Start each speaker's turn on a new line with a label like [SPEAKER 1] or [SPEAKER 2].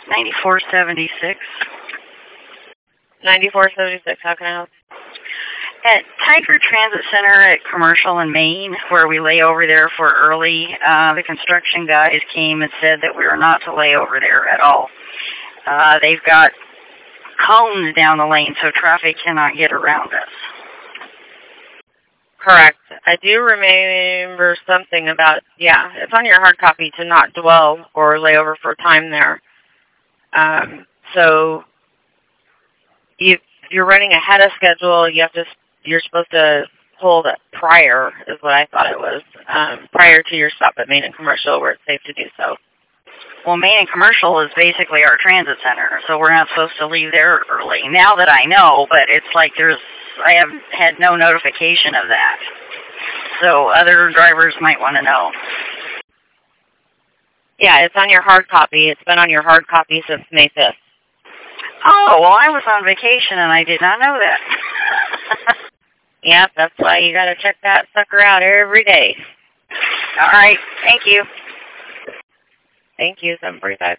[SPEAKER 1] 9476.
[SPEAKER 2] 9476, how can I help?
[SPEAKER 1] At Tiger Transit Center at Commercial in Maine, where we lay over there for early, the construction guys came and said that we were not to lay over there at all. They've got cones down the lane so traffic cannot get around us.
[SPEAKER 2] Correct. I do remember something about, it's on your hard copy to not dwell or lay over for time there. So if you're running ahead of schedule, you're supposed to hold it prior, is what I thought it was, prior to your stop at Maine and Commercial where it's safe to do so.
[SPEAKER 1] Well, Maine and Commercial is basically our transit center, so we're not supposed to leave there early. Now that I know, but it's like I have had no notification of that. So other drivers might want to know.
[SPEAKER 2] Yeah, it's on your hard copy. It's been on your hard copy since May 5th.
[SPEAKER 1] Oh, well, I was on vacation and I did not know that.
[SPEAKER 2] Yep, that's why you got to check that sucker out every day.
[SPEAKER 1] All right, thank you.
[SPEAKER 2] Thank you, 745.